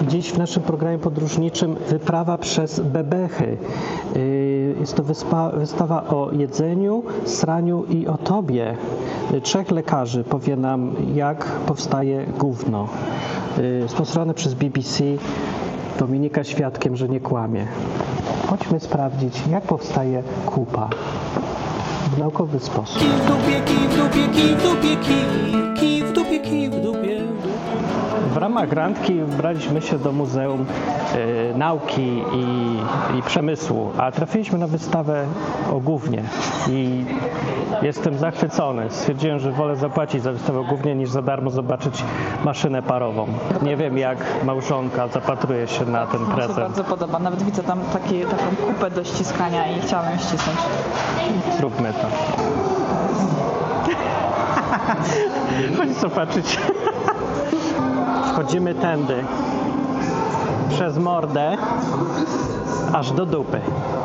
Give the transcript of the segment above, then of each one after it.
Dziś w naszym programie podróżniczym wyprawa przez Bebechy. Jest to wystawa o jedzeniu, sraniu i o tobie. 3 lekarzy powie nam, jak powstaje gówno. Sponsorowane przez BBC. Dominika świadkiem, że nie kłamie. Chodźmy sprawdzić, jak powstaje kupa w naukowy sposób. Kij w dupie, kij w dupie, kij w dupie, kij w dupie, kij w dupie. W ramach randki wybraliśmy się do Muzeum Nauki i Przemysłu, a trafiliśmy na wystawę o gównie i jestem zachwycony. Stwierdziłem, że wolę zapłacić za wystawę o gównie, niż za darmo zobaczyć maszynę parową. Nie wiem, jak małżonka zapatruje się na ten Mi się prezent. bardzo podoba. Nawet widzę tam taką kupę do ściskania i chciałam ją ścisnąć. Zróbmy to. Chodź zobaczyć. Wchodzimy tędy, przez mordę, aż do dupy.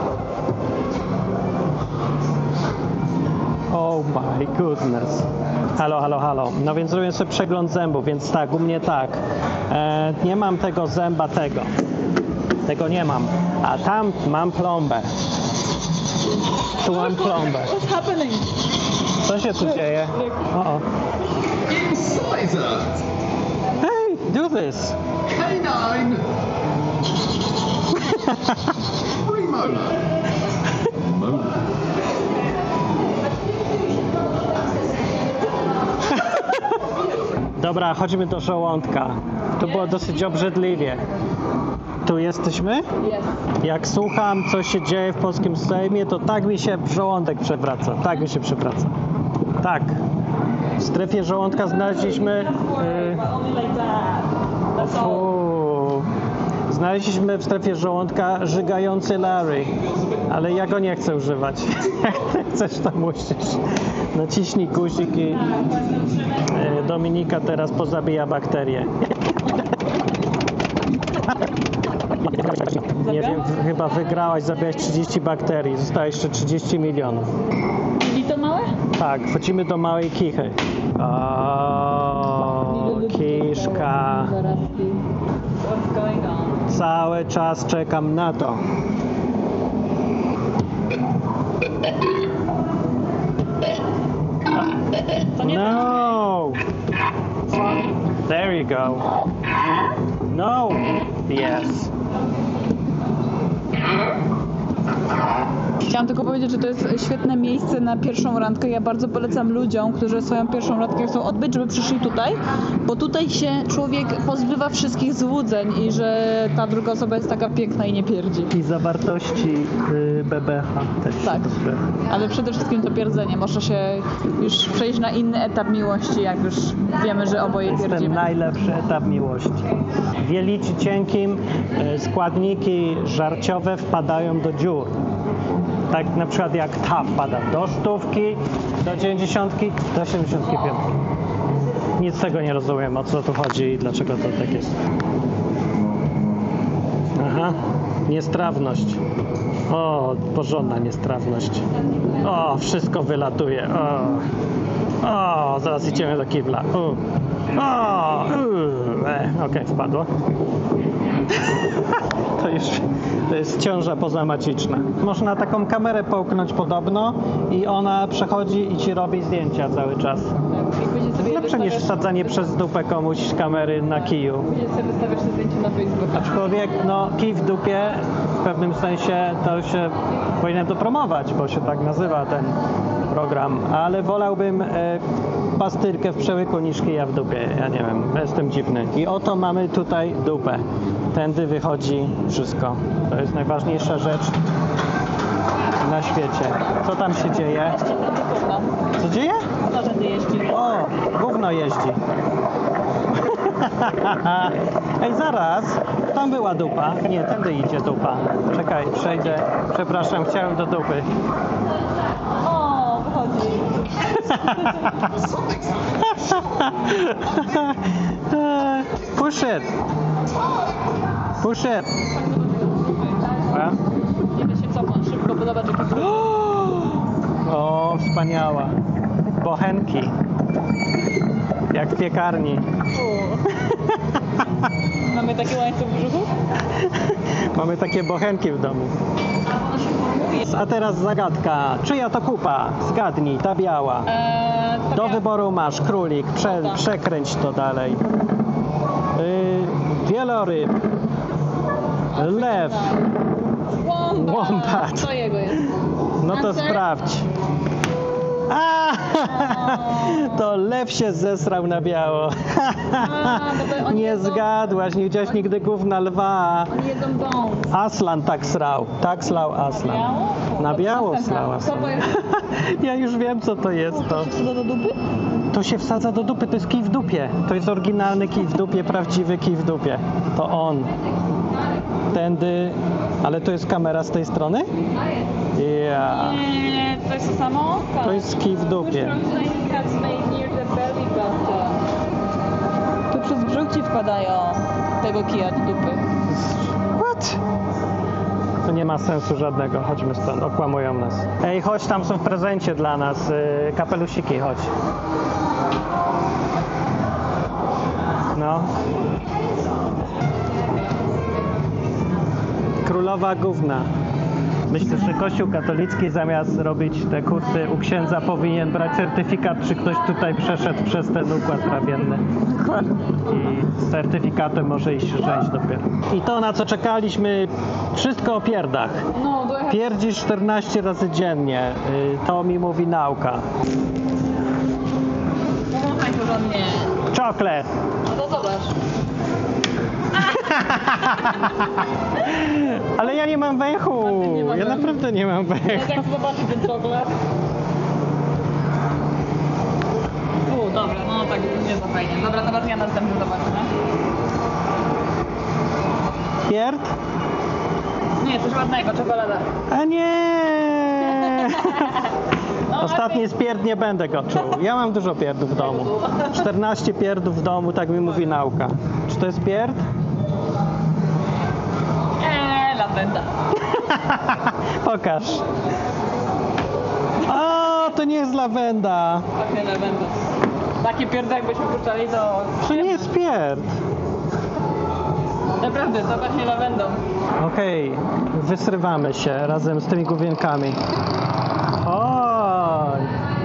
Oh my goodness. Halo. No więc zrobię sobie przegląd zębów, więc tak, u mnie tak. Nie mam tego zęba tego. Tego nie mam. A tam mam plombę. Tu mam plombę. What's happening? Co się tu dzieje? O. Incisor! Hey, do this. Canine! Premolar! Molar. Dobra, chodźmy do żołądka. To było dosyć obrzydliwie. Tu jesteśmy? Jest. Jak słucham, co się dzieje w polskim Sejmie, to tak mi się żołądek przewraca. Tak mi się przewraca. Tak. W strefie żołądka znaleźliśmy... Znaleźliśmy w strefie żołądka żygający Larry, ale ja go nie chcę używać. Jak chcesz, to musisz. Naciśnij guzik i Dominika teraz pozabija bakterie. Nie wiem, chyba wygrałaś, zabiłaś 30 bakterii, zostało jeszcze 30 milionów. I to małe? Tak, wchodzimy do małej kichy. O, kiszka. What's going on? Cały czas czekam na to. No! There you go. No! Yes. Chciałam tylko powiedzieć, że to jest świetne miejsce na pierwszą randkę. Ja bardzo polecam ludziom, którzy swoją pierwszą randkę chcą odbyć, żeby przyszli tutaj, bo tutaj się człowiek pozbywa wszystkich złudzeń i że ta druga osoba jest taka piękna i nie pierdzi. I zawartości bebecha też. Tak, ale przede wszystkim to pierdzenie. Można się już przejść na inny etap miłości, jak już wiemy, że oboje To jest ten pierdzimy. najlepszy etap miłości. W jelicie cienkim składniki żarciowe wpadają do dziur. Tak na przykład jak ta wpada do 100, do 90, do 85. Nic z tego nie rozumiem, o co tu chodzi i dlaczego to tak jest. Aha, niestrawność. O, porządna niestrawność. O, wszystko wylatuje. O, zaraz idziemy do kibla. Okej, wpadło. To jest ciąża pozamaciczna. Można taką kamerę połknąć podobno i ona przechodzi i ci robi zdjęcia cały czas. Lepsze niż wsadzanie przez dupę komuś kamery na kiju. Będziesz sobie wystawiać te zdjęcia na Facebooku. Aczkolwiek kij w dupie w pewnym sensie to się powinien to promować, bo się tak nazywa ten program, ale wolałbym pastyrkę w przełyku niż kija w dupie. Ja nie wiem, jestem dziwny. I oto mamy tutaj dupę. Tędy wychodzi wszystko. To jest najważniejsza rzecz na świecie. Co tam się dzieje? Co dzieje? O, gówno jeździ. Ej, zaraz. Tam była dupa. Nie, tędy idzie dupa. Czekaj, przejdę. Przepraszam, chciałem do dupy. O, wychodzi. Push it. Push it. A? Kiedy się cofnąć szybko, bo zobacz jaki brud. O, wspaniała. Bochenki. Jak w piekarni. Mamy taki łańcuch w brzuchu? Mamy takie bochenki w domu. A teraz zagadka. Czyja to kupa? Zgadnij, ta biała. Do wyboru masz królik. Przekręć to dalej. Wieloryb. Lew. Wombat. To jego jest. No to Answer? sprawdź. A, to lew się zesrał na biało. bo to oni Nie jedzą- zgadłaś, nie widziałaś nigdy gówna lwa. Oni jedzą dąs. Aslan tak srał. Tak slał Aslan. biało? Na biało Dobra, slał co Aslan. to jest? Ja już wiem, co to jest. To. Co do dupy? To się wsadza do dupy, to jest kij w dupie. To jest oryginalny kij w dupie, prawdziwy kij w dupie. To on. Tędy. Ale to jest kamera z tej strony? Ja. Nie, to jest to samo? Tak. To jest kij w dupie. Tu przez brzuch ci wpadają tego kija do dupy. What? To nie ma sensu żadnego. Chodźmy stąd, okłamują nas. Ej, chodź, tam są w prezencie dla nas kapelusiki, chodź. No. Królowa gówna. Myślę, że Kościół katolicki zamiast robić te kursy u księdza powinien brać certyfikat, czy ktoś tutaj przeszedł przez ten układ trawienny. I z certyfikatem może iść żeńć dopiero. I to, na co czekaliśmy, wszystko o pierdach. No, do Pierdzisz 14 razy dziennie. To mi mówi nauka. Pomachaj porządnie. Czoklet. No to zobacz. Ale ja nie mam węchu. nie masz Ja węchu? naprawdę nie mam Jak węchu. zobaczy ten czoklet. Dobra, no tak nie za fajnie. Dobra, teraz ja następny zobaczę, nie? Pierd? Nie, coś ładnego, czekolada. A nie! No, Ostatni z pierd nie będę go czuł. Ja mam dużo pierdów w domu. 14 pierdów w domu, tak mi mówi nauka. Czy to jest pierd? Lawenda. Pokaż. O, to nie jest lawenda. Pachnie lawenda. Takie pierdzy jakbyśmy puszczali, to... To nie jest pierd. Naprawdę, to pachnie lawendą. Okej, wysrywamy się razem z tymi główienkami. Oj!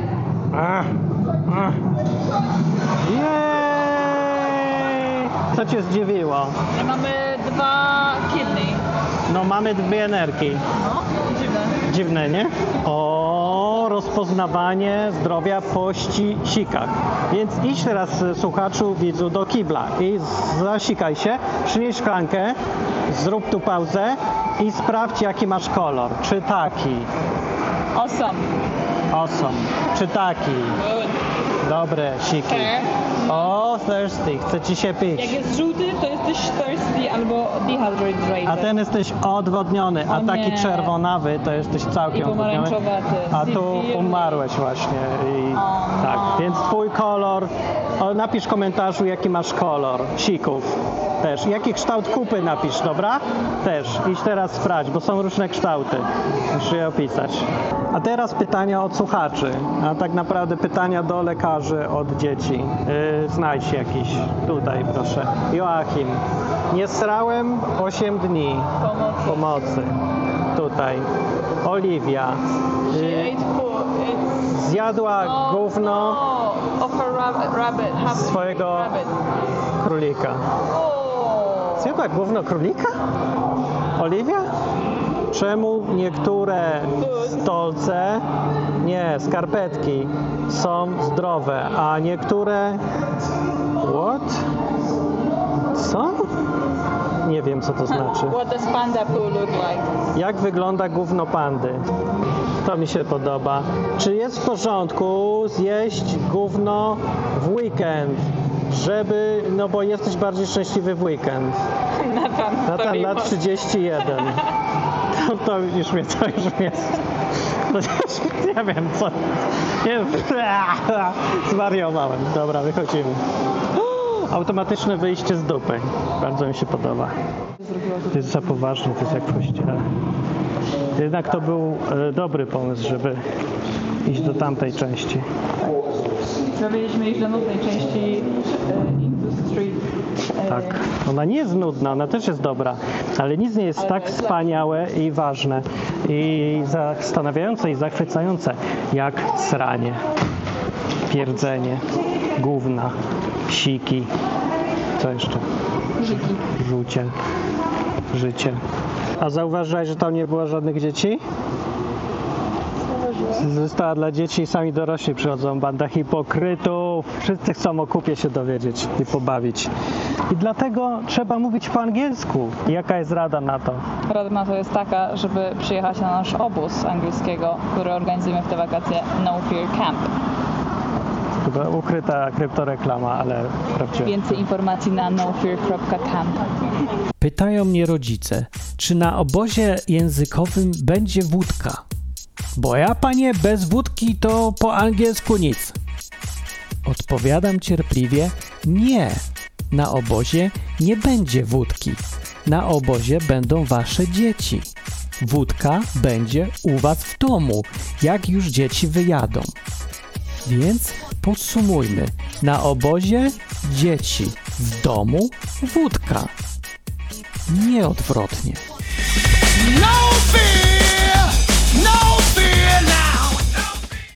Jej! Co cię zdziwiło? Mamy 2 kidney. No mamy dwie nerki. No, dziwne. Dziwne, nie? O, rozpoznawanie zdrowia po sikach. Więc idź teraz, słuchaczu, widzu, do kibla i zasikaj się, przynieś szklankę, zrób tu pauzę i sprawdź, jaki masz kolor. Czy taki? Awesome. Awesome. Czy taki? Dobre, siki. Fair. O, thirsty, chce ci się pić. Jak jest żółty, to jesteś thirsty albo dehydrated. A ten jesteś odwodniony, a O taki nie. czerwonawy to jesteś całkiem I odwodniony. pomarańczowaty. A tu Zimny. umarłeś właśnie. I tak, więc twój kolor. Napisz w komentarzu, jaki masz kolor sików. Też. Jaki kształt kupy napisz, dobra? Też. Idź teraz sprawdź, bo są różne kształty. Muszę je opisać. A teraz pytania od słuchaczy, a tak naprawdę pytania do lekarzy od dzieci. Znajdź jakiś. Tutaj, proszę. Joachim. Nie srałem 8 dni. Pomocy. Tutaj. Oliwia. Zjadła gówno Of a rabbit. swojego królika. Zjadła gówno królika? Oliwia? Czemu niektóre stolce, nie, skarpetki są zdrowe, a niektóre... What? Co? Nie wiem, co to znaczy. What does panda poo look like? Jak wygląda gówno pandy? To mi się podoba. Czy jest w porządku zjeść gówno w weekend? Żeby, no bo jesteś bardziej szczęśliwy w weekend. Natan lat 31. To już mnie. No, nie wiem co. Nie, zwariowałem. Dobra, wychodzimy. Automatyczne wyjście z dupy. Bardzo mi się podoba. To jest za poważnie, to jest jak w kościele. Jednak to był dobry pomysł, żeby iść do tamtej części. Mieliśmy iść do nocnej części Indus. Street. Tak. Ona nie jest nudna, ona też jest dobra, ale nic nie jest tak wspaniałe i ważne i zastanawiające i zachwycające jak sranie, pierdzenie, gówna, psiki, co jeszcze? Żyki. Żucie, życie. A zauważyłeś, że tam nie było żadnych dzieci? Została dla dzieci i sami dorośli przychodzą, banda hipokrytów. Wszyscy chcą o kupie się dowiedzieć i pobawić. I dlatego trzeba mówić po angielsku. Jaka jest rada na to? Rada na to jest taka, żeby przyjechać na nasz obóz angielskiego, który organizujemy w te wakacje, No Fear Camp. Chyba ukryta kryptoreklama, ale prawdziwa. Więcej informacji na nofear.camp. Pytają mnie rodzice, czy na obozie językowym będzie wódka. Bo ja, panie, bez wódki to po angielsku nic. Odpowiadam cierpliwie, nie. Na obozie nie będzie wódki. Na obozie będą wasze dzieci. Wódka będzie u was w domu, jak już dzieci wyjadą. Więc podsumujmy. Na obozie dzieci, w domu wódka. Nie odwrotnie. No fear, no